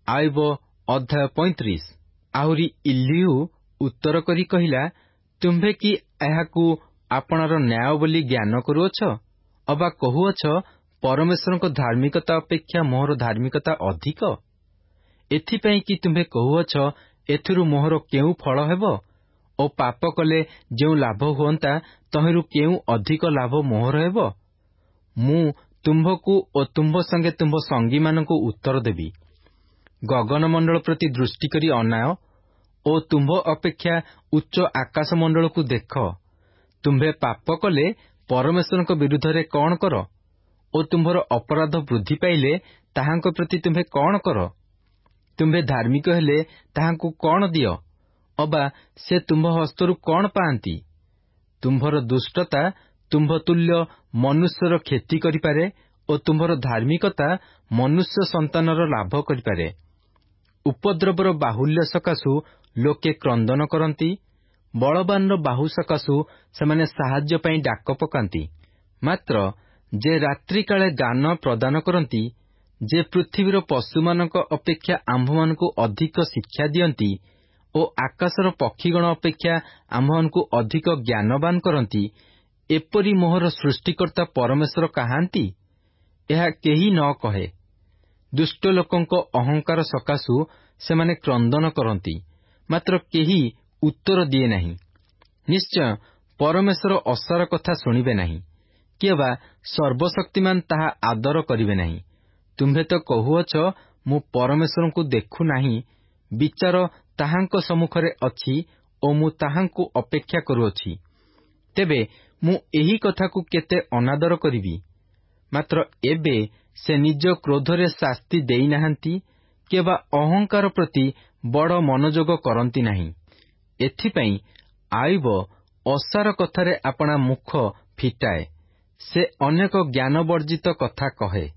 ଆୟୋବ ଅଧ୍ୟାୟ 35। ଆହୁରି ଇଲିହୁ ଉତ୍ତର କରି କହିଲା, ତୁମ୍ଭେ କି ଏହାକୁ ଆପଣାର ନ୍ୟାୟ ବୋଲି ଜ୍ଞାନ କରୁଅଛ? ଅବା କହୁଅଛ, ପରମେଶ୍ୱରଙ୍କ ଧାର୍ମିକତା ଅପେକ୍ଷା ମୋହର ଧାର୍ମିକତା ଅଧିକ? ଏଥିପାଇଁ କି ତୁମ୍ଭେ କହୁଅଛ, ଏଥିରୁ ମୋହର କେଉଁ ଫଳ ହେବ? ଓ ପାପ କଲେ ଯେଉଁ ଲାଭ ହୁଅନ୍ତା, ତହିଁରୁ କେଉଁ ଅଧିକ ଲାଭ ମୋହର ହେବ? ମୁଁ ତୁମ୍ଭକୁ ଓ ତୁମ୍ଭ ସଙ୍ଗେ ତୁମ୍ଭ ସଙ୍ଗୀମାନଙ୍କୁ ଉତ୍ତର ଦେବି। ଗଗନମଣ୍ଡଳ ପ୍ରତି ଦୃଷ୍ଟି କରି ଅନାଅ ଓ ତୁମ୍ଭ ଅପେକ୍ଷା ଉଚ୍ଚ ଆକାଶମଣ୍ଡଳକୁ ଦେଖ। ତୁମ୍ଭେ ପାପ କଲେ ପରମେଶ୍ୱରଙ୍କ ବିରୁଦ୍ଧରେ କ'ଣ କର? ଓ ତୁମ୍ଭର ଅପରାଧ ବୃଦ୍ଧି ପାଇଲେ ତାହାଙ୍କ ପ୍ରତି ତୁମ୍ଭେ କ'ଣ କର? ତୁମ୍ଭେ ଧାର୍ମିକ ହେଲେ ତାହାଙ୍କୁ କ'ଣ ଦିଅ? ଅବା ସେ ତୁମ୍ଭ ହସ୍ତରୁ କ'ଣ ପାଆନ୍ତି? ତୁମ୍ଭର ଦୁଷ୍ଟତା ତୁମ୍ଭ ତୁଲ୍ୟ ମନୁଷ୍ୟର କ୍ଷତି କରିପାରେ ଓ ତୁମ୍ଭର ଧାର୍ମିକତା ମନୁଷ୍ୟ ସନ୍ତାନର ଲାଭ କରିପାରେ। ଉପଦ୍ରବର ବାହୁଲ୍ୟ ସକାଶୁ ଲୋକେ କ୍ରନ୍ଦନ କରନ୍ତି, ବଳବାନର ବାହୁ ସକାଶୁ ସେମାନେ ସାହାଯ୍ୟ ପାଇଁ ଡାକ ପକାନ୍ତି। ମାତ୍ର ଯେ ରାତ୍ରିକାଳେ ଗାନ ପ୍ରଦାନ କରନ୍ତି, ଯେ ପୃଥିବୀର ପଶୁମାନଙ୍କ ଅପେକ୍ଷା ଆମ୍ଭମାନଙ୍କୁ ଅଧିକ ଶିକ୍ଷା ଦିଅନ୍ତି ଓ ଆକାଶର ପକ୍ଷୀଗଣ ଅପେକ୍ଷା ଆମ୍ଭମାନଙ୍କୁ ଅଧିକ ଜ୍ଞାନବାନ କରନ୍ତି, ଏପରି ମୋହର ସୃଷ୍ଟିକର୍ତ୍ତା ପରମେଶ୍ୱର କାହାନ୍ତି? ଏହା କେହି ନ କହେ। ଦୁଷ୍ଟ ଲୋକଙ୍କ ଅହଙ୍କାର ସକାଶୁ ସେମାନେ କ୍ରନ୍ଦନ କରନ୍ତି, ମାତ୍ର କେହି ଉତ୍ତର ଦିଏ ନାହିଁ। ନିଶ୍ଚୟ ପରମେଶ୍ୱର ଅସାର କଥା ଶୁଣିବେ ନାହିଁ, କି ବା ସର୍ବଶକ୍ତିମାନ ତାହା ଆଦର କରିବେ ନାହିଁ। ତୁମ୍ଭେ ତ କହୁଅଛ, ମୁଁ ପରମେଶ୍ୱରଙ୍କୁ ଦେଖୁ ନାହିଁ, ବିଚାର ତାହାଙ୍କ ସମ୍ମୁଖରେ ଅଛି ଓ ମୁଁ ତାହାଙ୍କୁ ଅପେକ୍ଷା କରୁଅଛି। ତେବେ ମୁଁ ଏହି କଥାକୁ କେତେ ଅନାଦର କରିବି? ମାତ୍ର ଏବେ ସେ ନିଜ କ୍ରୋଧରେ ଶାସ୍ତି ଦେଇନାହାନ୍ତି, କି ବା ଅହଙ୍କାର ପ୍ରତି ବଡ଼ ମନୋଯୋଗ କରନ୍ତି ନାହିଁ। ଏଥିପାଇଁ ଆୟୋବ ଅସାର କଥାରେ ଆପଣା ମୁଖ ଫିଟାଏ, ସେ ଅନେକ ଜ୍ଞାନବର୍ଜିତ କଥା କହେ।